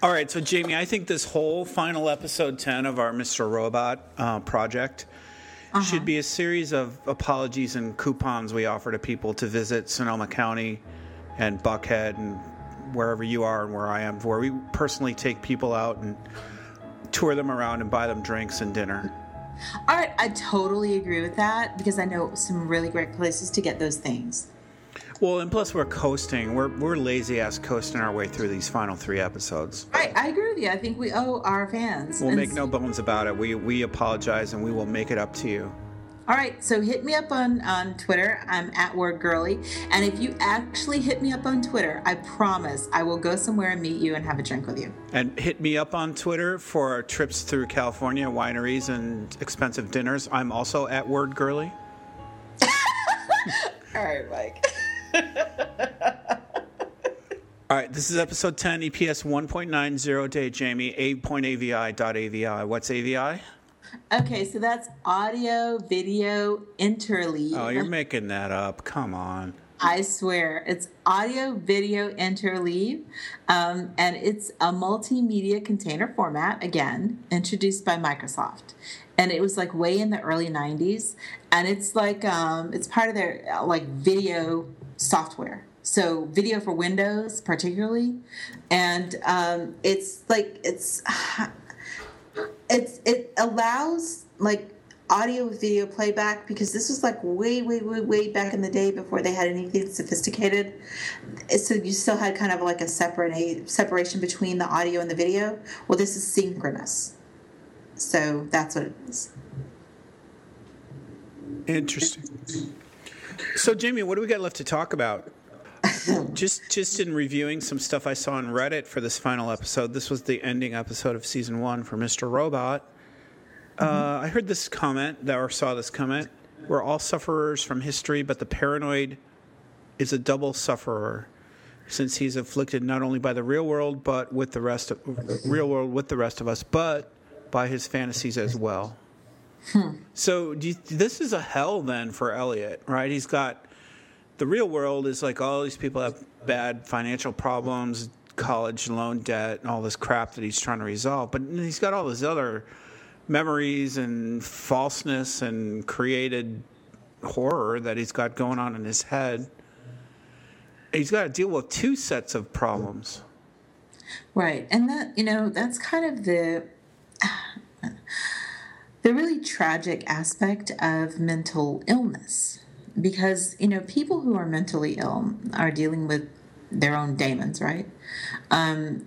All right, so Jamie, I think this whole final episode 10 of our Mr. Robot project should be a series of apologies and coupons we offer to people to visit Sonoma County and Buckhead and wherever you are and where I am, where we personally take people out and tour them around and buy them drinks and dinner. All right, I totally agree with that because I know some really great places to get those things. Well, and plus we're coasting. We're lazy-ass coasting our way through these final 3 episodes. I agree with you. I think we owe our fans. We'll make no bones about it. We apologize, and we will make it up to you. All right, so hit me up on Twitter. I'm at WordGirly. And if you actually hit me up on Twitter, I promise I will go somewhere and meet you and have a drink with you. And hit me up on Twitter for our trips through California, wineries, and expensive dinners. I'm also at WordGirly. All right, Mike. All right, this is episode 10, EPS 1.90 day, Jamie, a.avi.avi. What's AVI? Okay, so that's audio video interleave. Oh, you're making that up. Come on. I swear. It's audio video interleave, and it's a multimedia container format, again, introduced by Microsoft. And it was like way in the early 90s, and it's like it's part of their like video software. So video for Windows particularly, and it allows like audio video playback because this was like way back in the day before they had anything sophisticated. So you still had kind of like a separation between the audio and the video. Well, this is synchronous. So that's what it is. Interesting. So, Jamie, what do we got left to talk about? just in reviewing some stuff I saw on Reddit for this final episode. This was the ending episode of season 1 for Mr. Robot. I heard this comment, or saw this comment. We're all sufferers from history, but the paranoid is a double sufferer, since he's afflicted not only by the real world, but with the rest of us, but by his fantasies as well. So this is a hell then for Elliot, right? He's got the real world is like all these people have bad financial problems, college loan debt, and all this crap that he's trying to resolve. But he's got all this other memories and falseness and created horror that he's got going on in his head. He's got to deal with 2 sets of problems. Right. And that, that's kind of the really tragic aspect of mental illness. Because, people who are mentally ill are dealing with their own demons, right? And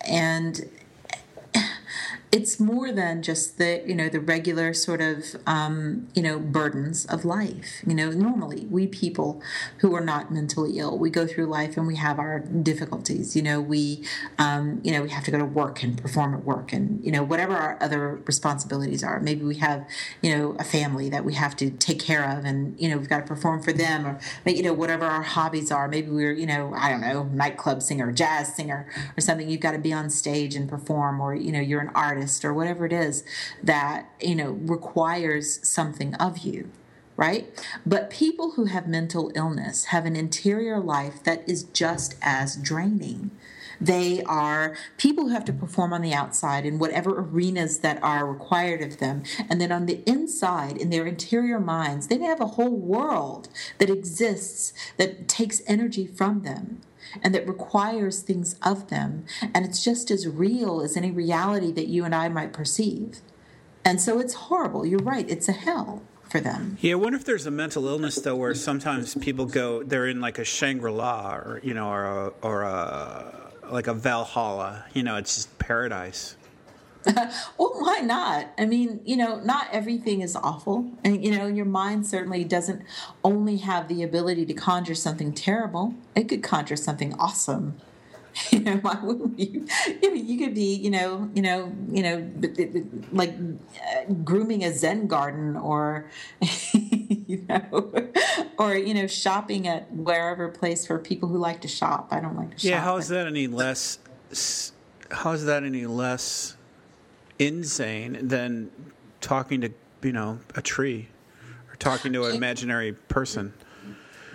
it's more than just the regular sort of, burdens of life. Normally we people who are not mentally ill, we go through life and we have our difficulties. We have to go to work and perform at work and, whatever our other responsibilities are. Maybe we have, a family that we have to take care of and, we've got to perform for them or, whatever our hobbies are. Maybe we're, I don't know, nightclub singer, jazz singer or something. You've got to be on stage and perform or, you're an artist or whatever it is that, requires something of you, right? But people who have mental illness have an interior life that is just as draining. They are people who have to perform on the outside in whatever arenas that are required of them. And then on the inside, in their interior minds, they have a whole world that exists that takes energy from them and that requires things of them. And it's just as real as any reality that you and I might perceive. And so it's horrible. You're right. It's a hell for them. Yeah, I wonder if there's a mental illness, though, where sometimes people they're in like a Shangri-La or like a Valhalla. It's just paradise. Well, why not? I mean, not everything is awful. And, your mind certainly doesn't only have the ability to conjure something terrible. It could conjure something awesome. Why wouldn't you? You could be, like grooming a Zen garden or, or, shopping at wherever place for people who like to shop. I don't like to shop. Yeah, how is that any less insane than talking to, a tree or talking to an imaginary person?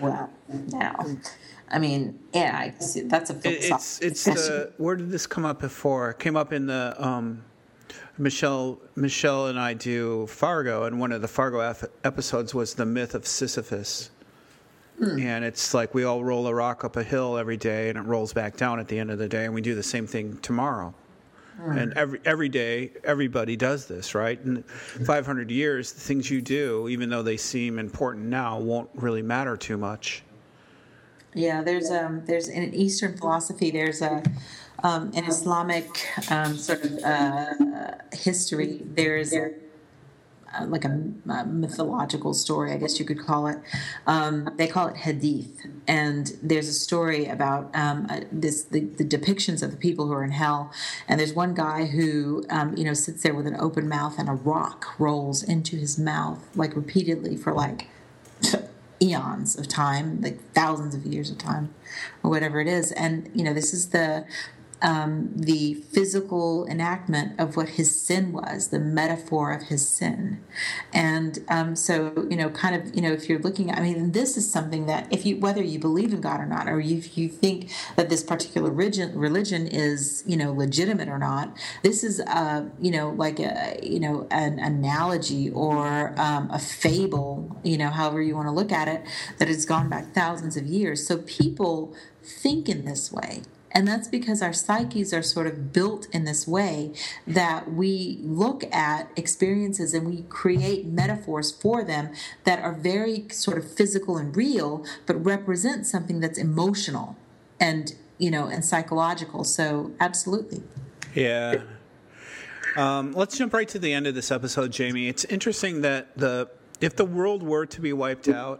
Well, no. I mean, yeah, I guess that's a philosophical It's the, where did this come up before? It came up in the Michelle and I do Fargo, and one of the Fargo episodes was the myth of Sisyphus. And it's like we all roll a rock up a hill every day, and it rolls back down at the end of the day, and we do the same thing tomorrow. And every day, everybody does this, right? In 500 years, the things you do, even though they seem important now, won't really matter too much. Yeah, there's in Eastern philosophy, there's an Islamic sort of history. There's like a mythological story, I guess you could call it. They call it hadith, and there's a story about the depictions of the people who are in hell. And there's one guy who sits there with an open mouth, and a rock rolls into his mouth like repeatedly for like eons of time, like thousands of years of time, or whatever it is. And this is the physical enactment of what his sin was, the metaphor of his sin. And so, kind of, if you're looking at, I mean, this is something that whether you believe in God or not, or you think that this particular religion is, legitimate or not, this is, like an analogy or a fable, however you want to look at it, that has gone back thousands of years. So people think in this way. And that's because our psyches are sort of built in this way that we look at experiences and we create metaphors for them that are very sort of physical and real, but represent something that's emotional and, and psychological. So absolutely. Yeah. Let's jump right to the end of this episode, Jamie. It's interesting that if the world were to be wiped out,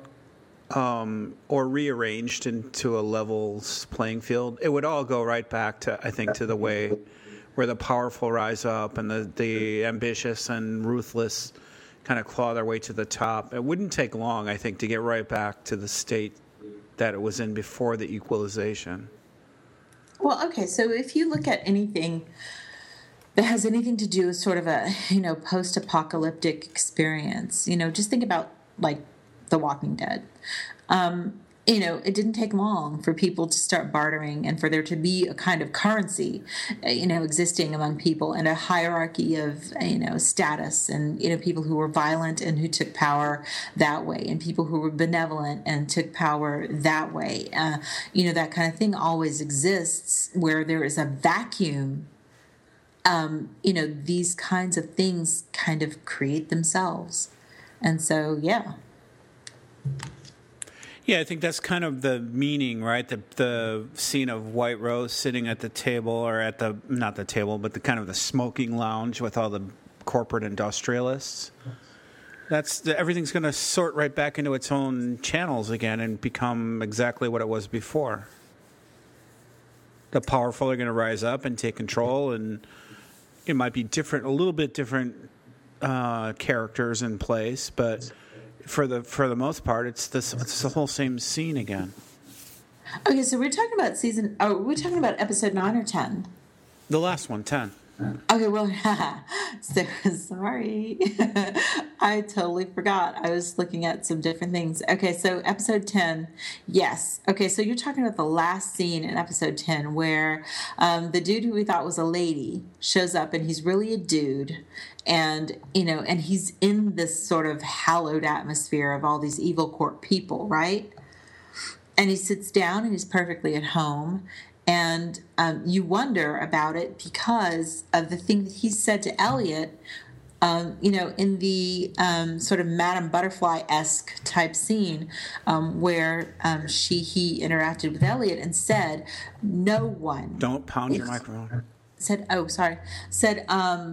or rearranged into a levels playing field, it would all go right back to, I think, to the way where the powerful rise up and the ambitious and ruthless kind of claw their way to the top. It wouldn't take long, I think, to get right back to the state that it was in before the equalization. Well, okay, so if you look at anything that has anything to do with sort of a, post-apocalyptic experience, just think about, like, The Walking Dead. It didn't take long for people to start bartering and for there to be a kind of currency, existing among people, and a hierarchy of, status, and, people who were violent and who took power that way, and people who were benevolent and took power that way. That kind of thing always exists where there is a vacuum. These kinds of things kind of create themselves. And so, yeah. Yeah, I think that's kind of the meaning, right? The scene of White Rose sitting at the table, or at not the table, but the kind of the smoking lounge with all the corporate industrialists. Everything's going to sort right back into its own channels again and become exactly what it was before. The powerful are going to rise up and take control, and it might be different, a little bit different characters in place, but for the most part, it's the whole same scene again. Okay, so we're talking about we're talking about episode 9 or 10? The last one, 10. Okay, well, so sorry. I totally forgot. I was looking at some different things. Okay, so episode 10, yes. Okay, so you're talking about the last scene in episode 10 where the dude who we thought was a lady shows up, and he's really a dude. And, and he's in this sort of hallowed atmosphere of all these evil court people, right? And he sits down and he's perfectly at home. And you wonder about it because of the thing that he said to Elliot, in the sort of Madame Butterfly-esque type scene where he interacted with Elliot and said, no one. Don't pound your microphone. Said, oh, sorry. Said,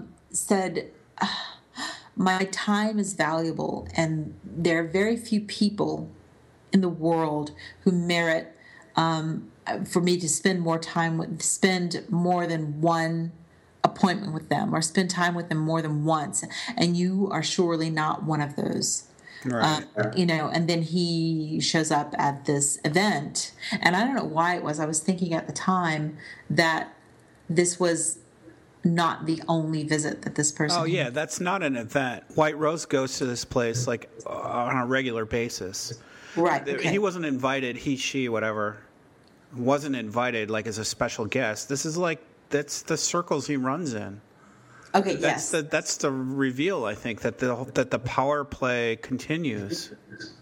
my time is valuable, and there are very few people in the world who merit for me to spend more than one appointment with them, or spend time with them more than once, and you are surely not one of those. Right. And then he shows up at this event, and I don't know why it was. I was thinking at the time that this was not the only visit that this person. Oh yeah, that's not an event. White Rose goes to this place like on a regular basis. Right. Okay. He wasn't invited. He, she, whatever, wasn't invited like as a special guest. This is like that's the circles he runs in. Okay. That's the reveal. I think that the power play continues.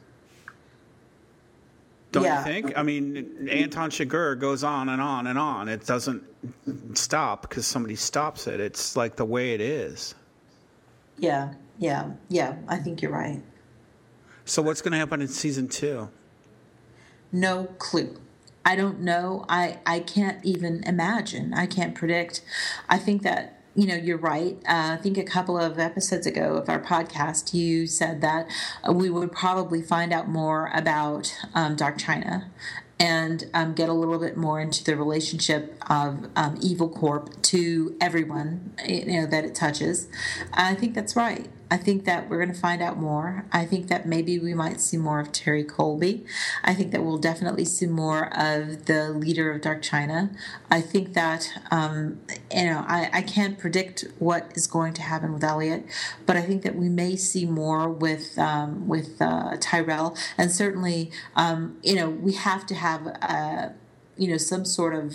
Don't you think? I mean, Anton Chigurh goes on and on and on. It doesn't stop because somebody stops it. It's like the way it is. Yeah. I think you're right. So what's going to happen in season 2? No clue. I don't know. I can't even imagine. I can't predict. I think that, you're right. I think a couple of episodes ago of our podcast, you said that we would probably find out more about Dark China and get a little bit more into the relationship of Evil Corp to everyone, that it touches. I think that's right. I think that we're going to find out more. I think that maybe we might see more of Terry Colby. I think that we'll definitely see more of the leader of Dark China. I think that, I can't predict what is going to happen with Elliot, but I think that we may see more with Tyrell. And certainly, we have to have, some sort of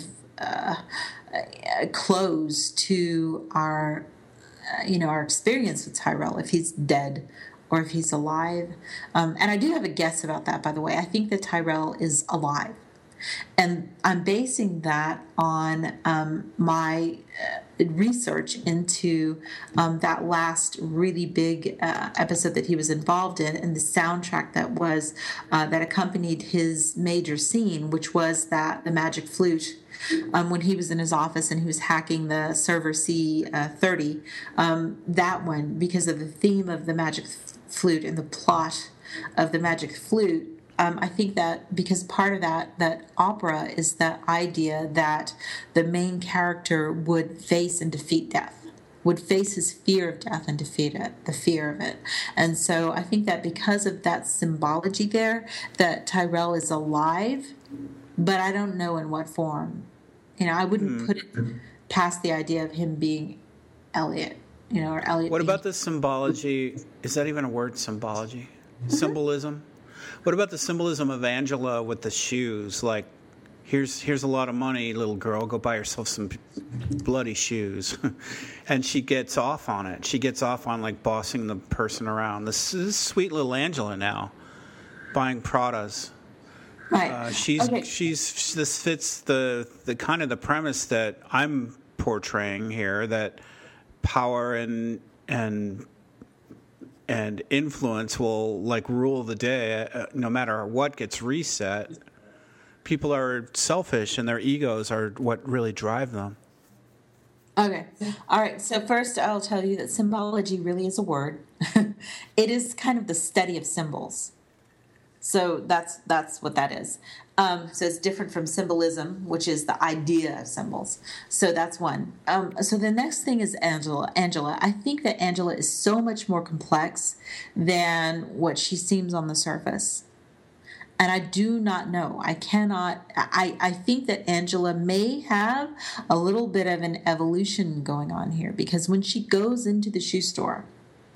close to our experience with Tyrell, if he's dead or if he's alive. And I do have a guess about that, by the way. I think that Tyrell is alive. And I'm basing that on my research into that last really big episode that he was involved in, and the soundtrack that accompanied his major scene, which was the magic flute. When he was in his office and he was hacking the server C30, that one, because of the theme of the magic flute and the plot of the magic flute, I think that because part of that opera is that idea that the main character would face and defeat death, would face his fear of death and defeat it, the fear of it. And so I think that because of that symbology there, that Tyrell is alive, but I don't know in what form. I wouldn't put it past the idea of him being Elliot, or Elliot. What about the symbology? Is that even a word, symbology? Symbolism? What about the symbolism of Angela with the shoes? Like, here's a lot of money, little girl. Go buy yourself some bloody shoes. And she gets off on it. She gets off on, like, bossing the person around. This is sweet little Angela now, buying Pradas. Right. This fits the kind of the premise that I'm portraying here, that power and influence will like rule the day no matter what gets reset. People are selfish and their egos are what really drive them. Okay. All right. So first I'll tell you that symbology really is a word. It is kind of the study of symbols. So that's what that is. So it's different from symbolism, which is the idea of symbols. So that's one. So the next thing is Angela. I think that Angela is so much more complex than what she seems on the surface. And I do not know. I think that Angela may have a little bit of an evolution going on here, because when she goes into the shoe store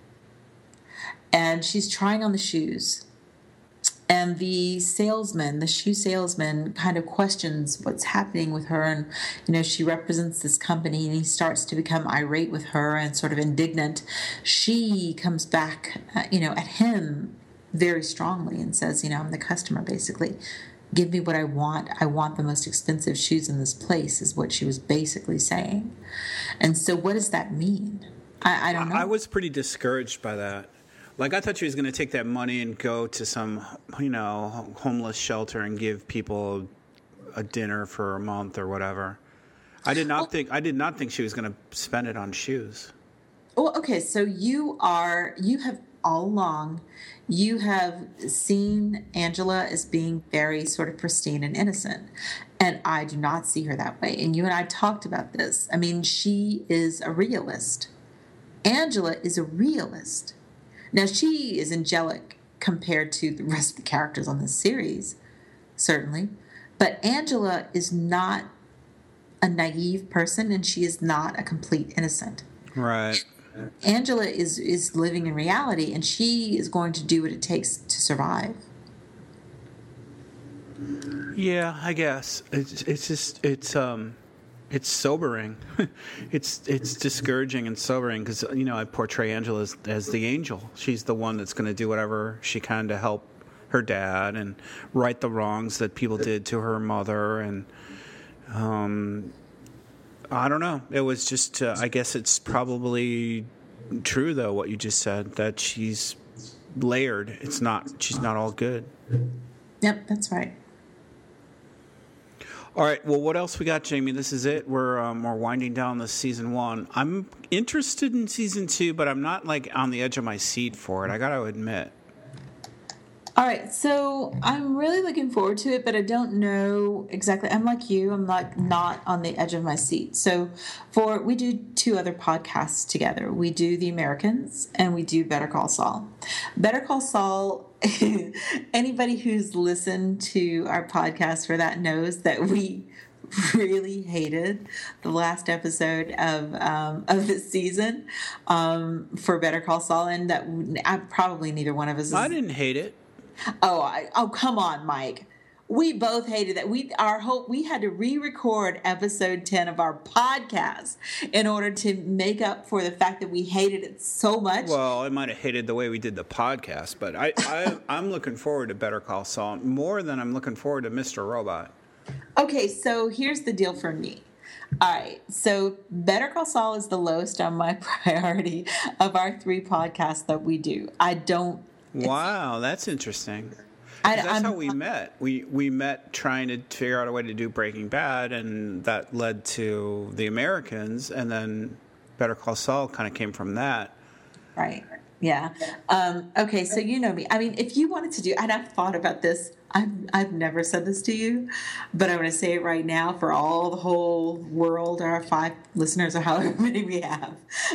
and she's trying on the shoes, and the shoe salesman kind of questions what's happening with her. And, she represents this company, and he starts to become irate with her and sort of indignant. She comes back, at him very strongly and says, I'm the customer, basically. Give me what I want. I want the most expensive shoes in this place, is what she was basically saying. And so what does that mean? I don't know. I was pretty discouraged by that. Like, I thought she was going to take that money and go to some, homeless shelter and give people a dinner for a month or whatever. I did not think she was going to spend it on shoes. Well, okay, so you have all along, you have seen Angela as being very sort of pristine and innocent. And I do not see her that way. And you and I talked about this. I mean, she is a realist. Angela is a realist. Now, she is angelic compared to the rest of the characters on this series, certainly. But Angela is not a naive person, and she is not a complete innocent. Right. Angela is living in reality, and she is going to do what it takes to survive. Yeah, I guess it's sobering. it's discouraging and sobering because I portray Angela as the angel. She's the one that's going to do whatever she can to help her dad and right the wrongs that people did to her mother. And I don't know. It was just I guess it's probably true though what you just said, that she's layered. She's not all good. Yep, that's right. All right. Well, what else we got, Jamie? This is it. We're winding down this season 1. I'm interested in season 2, but I'm not like on the edge of my seat for it. I got to admit. All right, so I'm really looking forward to it, but I don't know exactly. I'm like you. I'm like not on the edge of my seat. So we do 2 other podcasts together. We do The Americans and we do Better Call Saul. Better Call Saul, anybody who's listened to our podcast for that knows that we really hated the last episode of this season for Better Call Saul, and that probably neither one of us. I didn't hate it. Oh, come on, Mike. We both hated that. We had to re-record episode 10 of our podcast in order to make up for the fact that we hated it so much. Well, I might have hated the way we did the podcast, but I'm looking forward to Better Call Saul more than I'm looking forward to Mr. Robot. Okay, so here's the deal for me. All right, so Better Call Saul is the lowest on my priority of our 3 podcasts that we do. Wow, that's interesting. That's how we met. We met trying to figure out a way to do Breaking Bad, and that led to The Americans, and then Better Call Saul kind of came from that. Right. Yeah. Okay, so you know me. I mean, if you wanted to do, and I've thought about this, I've never said this to you, but I'm going to say it right now for all the whole world, our 5 listeners or however many we have.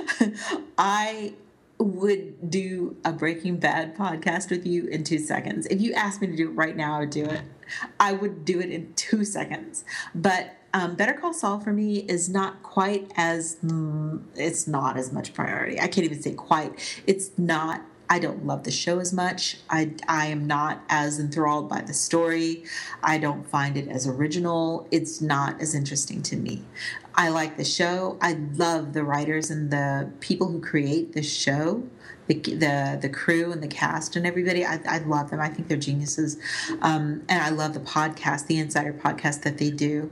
I would do a Breaking Bad podcast with you in 2 seconds. If you asked me to do it right now, I would do it. I would do it in 2 seconds. But Better Call Saul for me is not quite as, it's not as much priority. I can't even say quite. It's not, I don't love the show as much. I am not as enthralled by the story. I don't find it as original. It's not as interesting to me. I like the show. I love the writers and the people who create the show, the crew and the cast and everybody. I love them. I think they're geniuses. And I love the podcast, the Insider podcast that they do.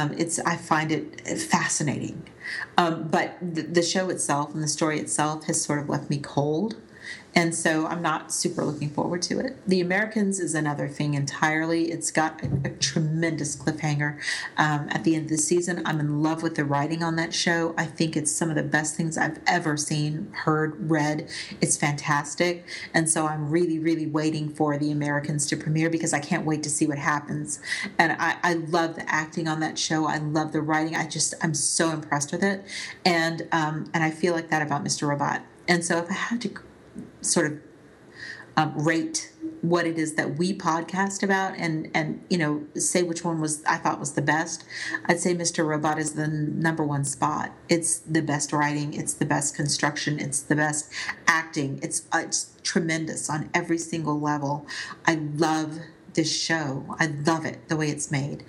I find it fascinating. But the show itself and the story itself has sort of left me cold. And so I'm not super looking forward to it. The Americans is another thing entirely. It's got a tremendous cliffhanger at the end of the season. I'm in love with the writing on that show. I think it's some of the best things I've ever seen, heard, read. It's fantastic. And so I'm really, really waiting for The Americans to premiere because I can't wait to see what happens. And I love the acting on that show. I love the writing. I'm so impressed with it. And I feel like that about Mr. Robot. And so if I had to sort of rate what it is that we podcast about and say which one I thought was the best, I'd say Mr. Robot is the #1 spot. It's the best writing, it's the best construction, it's the best acting, it's tremendous on every single level. I love this show. I love it the way it's made.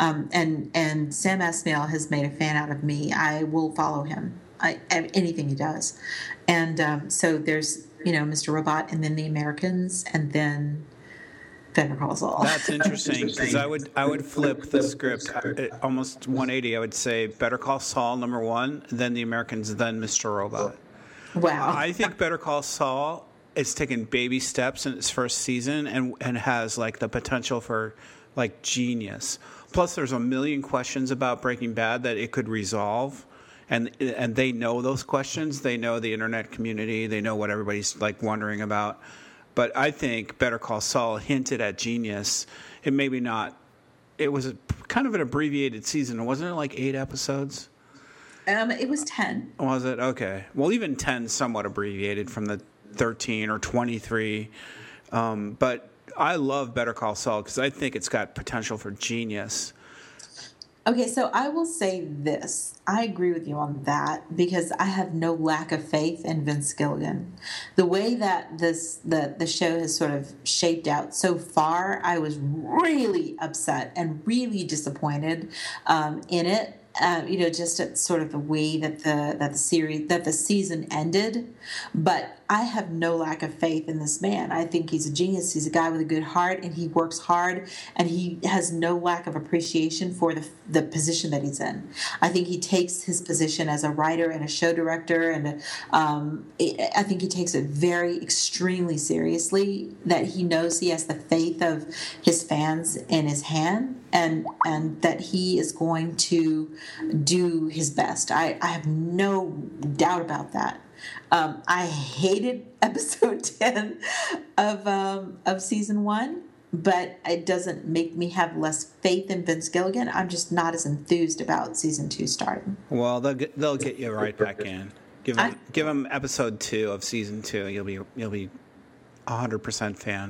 And Sam Esmail has made a fan out of me. I will follow him. Anything he does. And so there's Mr. Robot, and then The Americans, and then Better Call Saul. That's interesting because I would flip the script almost 180. I would say Better Call Saul #1, then The Americans, then Mr. Robot. Wow. I think Better Call Saul is taking baby steps in its first season and has like the potential for like genius. Plus, there's a million questions about Breaking Bad that it could resolve. And they know those questions. They know the internet community. They know what everybody's like wondering about. But I think Better Call Saul hinted at genius. It maybe not. It was kind of an abbreviated season. Wasn't it like 8 episodes? It was 10. Was it? Okay. Well, even 10 somewhat abbreviated from the 13 or 23. But I love Better Call Saul because I think it's got potential for genius. Okay, so I will say this. I agree with you on that because I have no lack of faith in Vince Gilligan. The way that the show has sort of shaped out so far, I was really upset and really disappointed in it. Just at sort of the way that the season ended, but I have no lack of faith in this man. I think he's a genius. He's a guy with a good heart, and he works hard, and he has no lack of appreciation for the position that he's in. I think he takes his position as a writer and a show director, and I think he takes it very extremely seriously. That he knows he has the faith of his fans in his hand, and that he is going to do his best. I have no doubt about that. I hated episode 10 of season 1, but it doesn't make me have less faith in Vince Gilligan. I'm just not as enthused about season 2 starting. Well, they'll get you right back in. Give them episode 2 of season 2. You'll be 100% fan.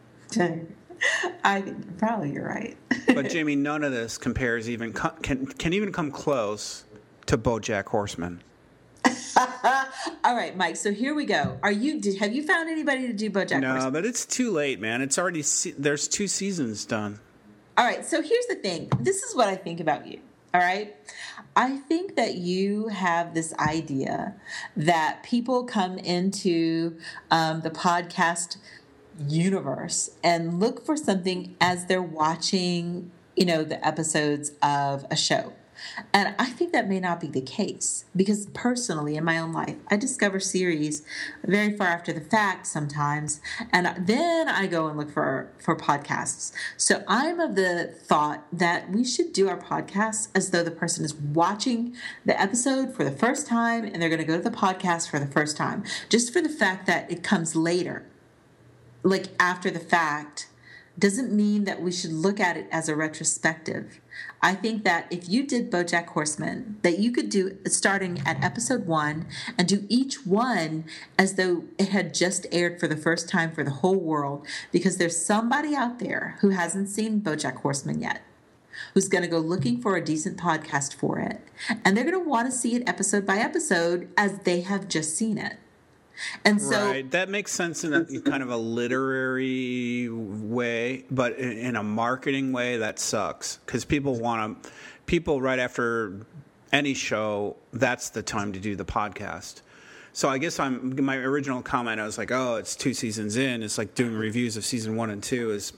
I think probably you're right. But Jamie, none of this compares can even come close to BoJack Horseman. All right, Mike. So here we go. Have you found anybody to do BoJack Horseman? No, but it's too late, man. It's already there's 2 seasons done. All right. So here's the thing. This is what I think about you. All right. I think that you have this idea that people come into the podcast universe and look for something as they're watching, the episodes of a show. And I think that may not be the case because personally in my own life, I discover series very far after the fact sometimes. And then I go and look for podcasts. So I'm of the thought that we should do our podcasts as though the person is watching the episode for the first time and they're going to go to the podcast for the first time, just for the fact that it comes later, like after the fact. Doesn't mean that we should look at it as a retrospective. I think that if you did BoJack Horseman, that you could do starting at episode 1 and do each one as though it had just aired for the first time for the whole world, because there's somebody out there who hasn't seen BoJack Horseman yet, who's going to go looking for a decent podcast for it, and they're going to want to see it episode by episode as they have just seen it. And so, right, that makes sense in a kind of a literary way, but in a marketing way, that sucks because people right after any show, that's the time to do the podcast. So I guess my original comment, I was like, oh, it's 2 seasons in. It's like doing reviews of season 1 and 2 is,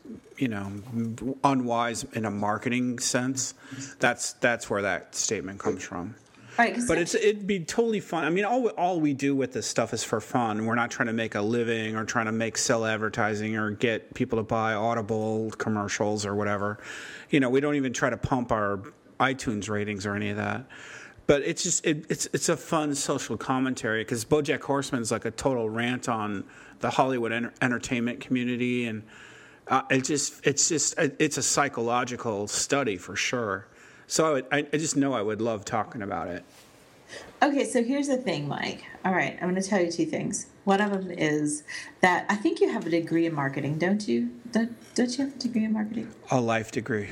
unwise in a marketing sense. That's where that statement comes from. Right, but it'd be totally fun. I mean, all we do with this stuff is for fun. We're not trying to make a living or trying to sell advertising or get people to buy Audible commercials or whatever. We don't even try to pump our iTunes ratings or any of that. But it's just it's a fun social commentary because BoJack Horseman's like a total rant on the Hollywood entertainment community, and it's a psychological study for sure. So I just know I would love talking about it. Okay, so here's the thing, Mike. All right, I'm going to tell you 2 things. One of them is that I think you have a degree in marketing, don't you? Don't you have a degree in marketing? A life degree.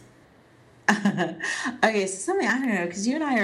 Okay, so something I don't know, because you and I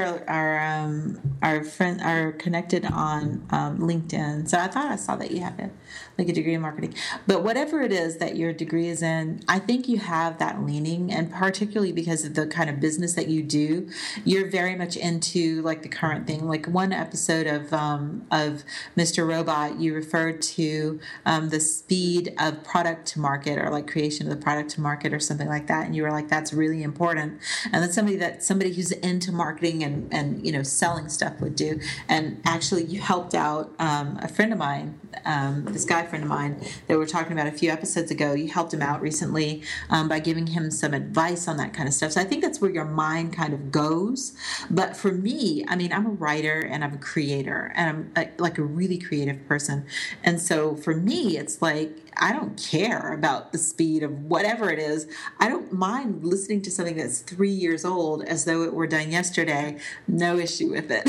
are connected on LinkedIn. So I thought I saw that you have a degree in marketing. But whatever it is that your degree is in, I think you have that leaning, and particularly because of the kind of business that you do, you're very much into like the current thing. Like one episode of Mr. Robot, you referred to the speed of product to market, or like creation of the product to market, or something like that, and you were like, that's really important. And that's somebody who's into marketing and selling stuff would do. And actually, you helped out a friend of mine, this guy friend of mine that we were talking about a few episodes ago. You helped him out recently by giving him some advice on that kind of stuff. So I think that's where your mind kind of goes. But for me, I mean, I'm a writer and I'm a creator, and I'm like a really creative person. And so for me, it's like, I don't care about the speed of whatever it is. I don't mind listening to something that's 3 years old as though it were done yesterday. No issue with it.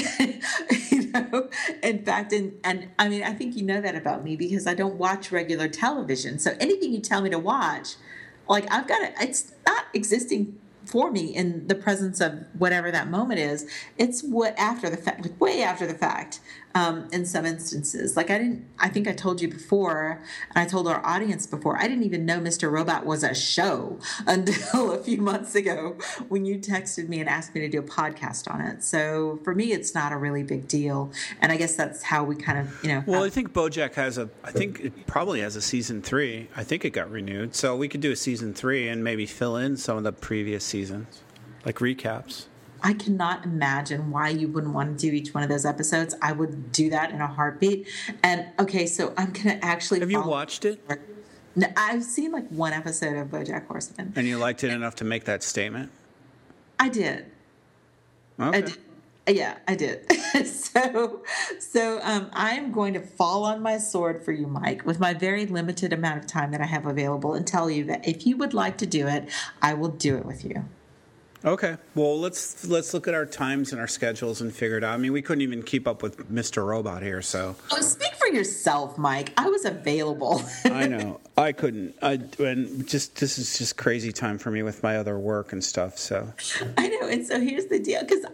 In fact, and I mean, I think you know that about me because I don't watch regular television. So anything you tell me to watch, like it's not existing for me in the presence of whatever that moment is. It's what after the fact, like way after the fact. In some instances, like I think I told you before, and I told our audience before, I didn't even know Mr. Robot was a show until a few months ago when you texted me and asked me to do a podcast on it. So for me, it's not a really big deal. And I guess that's how we kind of, Well, I think BoJack I think it probably has a season 3. I think it got renewed. So we could do a season 3 and maybe fill in some of the previous seasons, like recaps. I cannot imagine why you wouldn't want to do each one of those episodes. I would do that in a heartbeat. And okay, so I'm going to actually... Have you watched it? No, I've seen like one episode of BoJack Horseman. And you liked it enough to make that statement? I did. Okay. I did. So I'm going to fall on my sword for you, Mike, with my very limited amount of time that I have available, and tell you that if you would like to do it, I will do it with you. Okay. Well, let's look at our times and our schedules and figure it out. I mean, we couldn't even keep up with Mr. Robot here, so. Oh, speak for yourself, Mike. I was available. I know. I couldn't. This is just crazy time for me with my other work and stuff, so. I know. And so here's the deal, because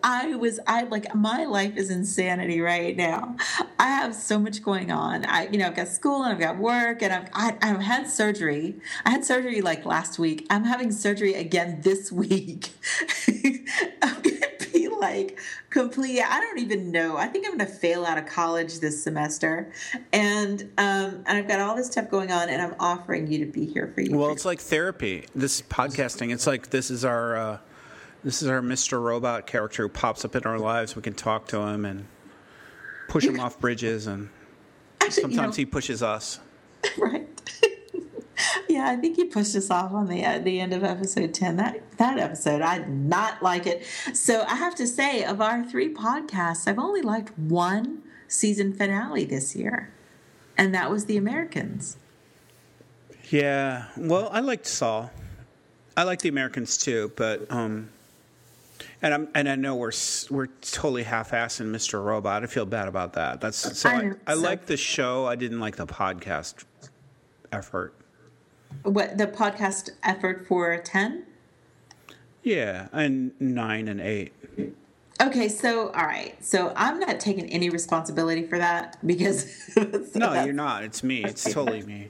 my life is insanity right now. I have so much going on. I've got school and I've got work, and I've had surgery. I had surgery like last week. I'm having surgery again this week. I'm going to be like completely, I don't even know. I think I'm going to fail out of college this semester. And I've got all this stuff going on, and I'm offering you to be here for you. Well, it's like therapy. This podcasting, it's like this is our Mr. Robot character who pops up in our lives. We can talk to him and push him off bridges, and sometimes he pushes us. Right. Yeah, I think he pushed us off on the end of episode 10. That episode, I did not like it. So I have to say, of our 3 podcasts, I've only liked one season finale this year, and that was The Americans. Yeah, well, I liked Saul. I like The Americans too, but and I know we're totally half-assing Mr. Robot. I feel bad about that. I like the show. I didn't like the podcast effort. What, the podcast effort for 10? Yeah, and 9 and 8. Okay, so all right. So I'm not taking any responsibility for that, because no, you're not. It's me. It's totally me.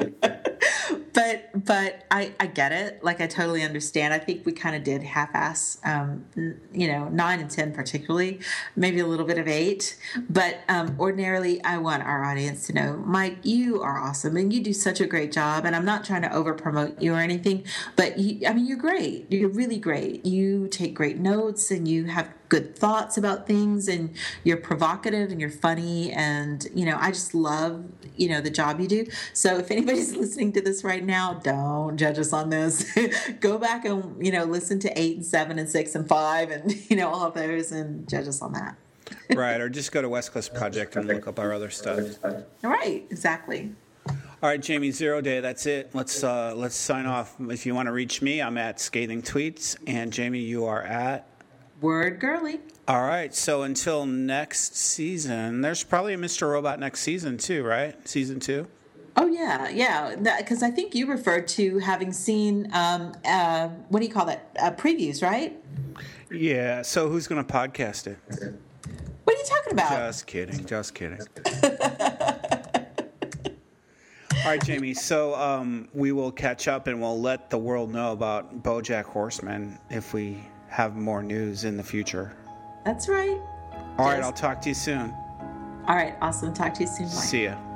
But I get it. Like, I totally understand. I think we kind of did half-ass, 9 and 10 particularly, maybe a little bit of 8. But ordinarily, I want our audience to know, Mike, you are awesome, and you do such a great job. And I'm not trying to over-promote you or anything, but you're great. You're really great. You take great notes, and you have good thoughts about things, and you're provocative, and you're funny, and I just love the job you do. So if anybody's listening to this right now, don't judge us on this. Go back and listen to 8 and 7 and 6 and 5 and all of those, and judge us on that. Right, or just go to West Coast Project and look up our other stuff. Right, exactly. All right, Jamie, 0 day. That's it. Let's sign off. If you want to reach me, I'm at Scathing Tweets, and Jamie, you are at Word Girly. All right, so until next season, there's probably a Mr. Robot next season too, right? Season 2? Oh, yeah. Because I think you referred to having seen, what do you call that? Previews, right? Yeah, so who's going to podcast it? What are you talking about? Just kidding. All right, Jamie, so we will catch up, and we'll let the world know about BoJack Horseman if we have more news in the future. That's right. All right, I'll talk to you soon. All right, awesome. Talk to you soon, Mike. See ya.